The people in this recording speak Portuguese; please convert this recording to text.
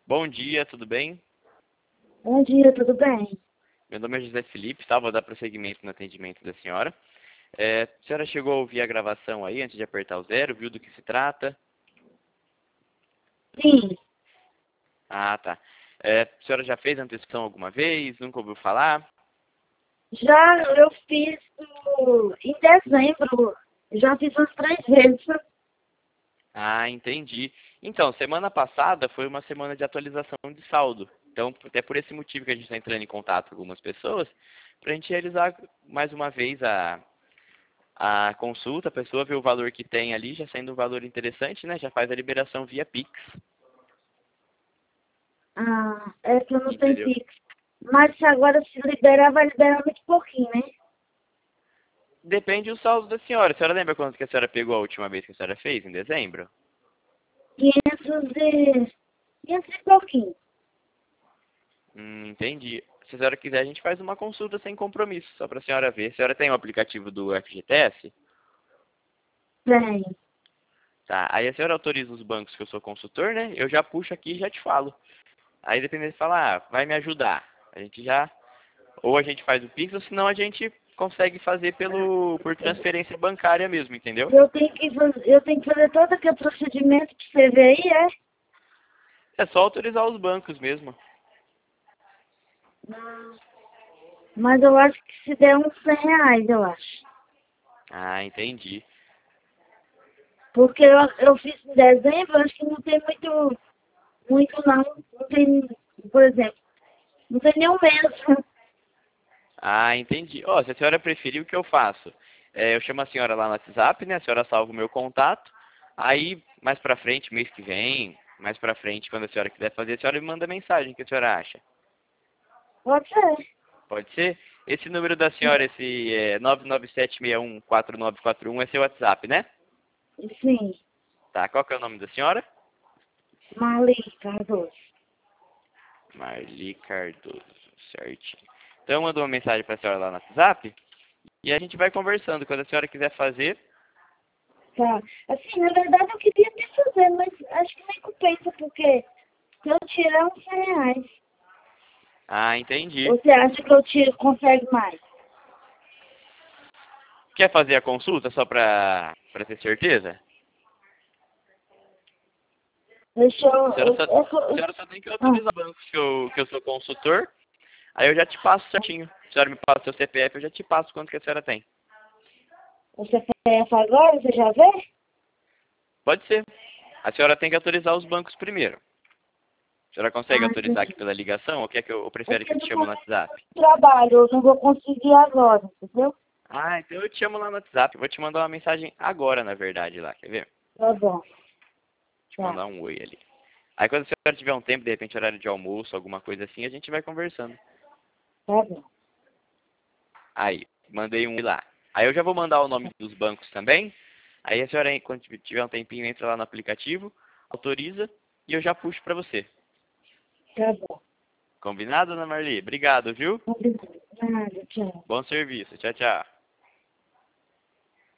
Bom dia, tudo bem? Bom dia, tudo bem? Meu nome é José Felipe, tá? Vou dar prosseguimento no atendimento da senhora. A senhora chegou a ouvir a gravação aí antes de apertar o zero, viu do que se trata? Sim, Ah, tá. A senhora já fez antecipação alguma vez? Nunca ouviu falar? já eu fiz em dezembro, já fiz umas 3 vezes. Ah, entendi. Então, semana passada foi uma semana de atualização de saldo. Então, até por esse motivo que a gente está entrando em contato com algumas pessoas, para a gente realizar mais uma vez a consulta, a pessoa vê o valor que tem ali, já sendo um valor interessante, né? Já faz a liberação via Pix, Ah, é que eu não tenho entendeu? Pix. Mas se agora se liberar, vai liberar muito pouquinho, né? Depende do saldo da senhora. A senhora lembra quanto que a senhora pegou a última vez que a senhora fez, em dezembro? 500 e pouquinho. Entendi. Se a senhora quiser, a gente faz uma consulta sem compromisso, só para a senhora ver. A senhora tem o aplicativo do FGTS? Tem. Tá. Aí a senhora autoriza os bancos que eu sou consultor, né? Eu já puxo aqui e já te falo. Aí dependendo de falar, vai me ajudar. A gente já... Ou a gente faz o Pix, ou senão a gente consegue fazer por transferência bancária mesmo, entendeu? Eu tenho que fazer todo aquele procedimento que você vê aí, é? É só autorizar os bancos mesmo. Mas eu acho que se der uns R$ 100, eu acho. Ah, entendi. Porque eu fiz em dezembro, acho que não tem muito não. Não tem, por exemplo, não tem nenhum mês. Ah, entendi. Ó, se a senhora preferir, o que eu faço? Eu chamo a senhora lá no WhatsApp, né? A senhora salva o meu contato. Aí, mais pra frente, mês que vem, mais pra frente, quando a senhora quiser fazer, a senhora me manda mensagem. O que a senhora acha? Pode ser. Pode ser? Esse número da senhora, esse 997614941, é seu WhatsApp, né? Sim, Tá, qual que é o nome da senhora? Marli Cardoso. Marli Cardoso, certinho. Então, eu mando uma mensagem pra senhora lá no WhatsApp e a gente vai conversando. Quando a senhora quiser fazer, Tá. Assim, na verdade eu queria até fazer, mas acho que nem compensa, porque se eu tirar uns R$ 100, ah, entendi. você acha que eu tiro, consegue mais? Quer fazer a consulta só pra ter certeza? Deixa A senhora eu. só, a senhora só tem que Ah, autorizar o banco que eu sou consultor. Aí eu já te passo certinho. Se a senhora me passa o seu CPF, eu já te passo quanto que a senhora tem. o CPF agora, você já vê? Pode ser. A senhora tem que autorizar os bancos primeiro. A senhora consegue Ah, autorizar aqui entendi. pela ligação ou quer que eu É prefere porque que eu eu te não chame no consigo WhatsApp? trabalho, eu não vou conseguir agora, entendeu? Ah, então eu te chamo lá no WhatsApp. Eu vou te mandar uma mensagem agora, na verdade, lá. Quer ver? Tá bom, Te tá, mandar um oi ali. Aí quando a senhora tiver um tempo, de repente horário de almoço, alguma coisa assim, a gente vai conversando. tá bom. Aí, mandei um oi lá. Aí eu já vou mandar o nome dos bancos também. Aí a senhora, quando tiver um tempinho, entra lá no aplicativo, autoriza e eu já puxo pra você. Tá bom. Combinado, Ana Marli? Obrigado, viu? Obrigada. Nada, tchau. Bom serviço. Tchau, tchau.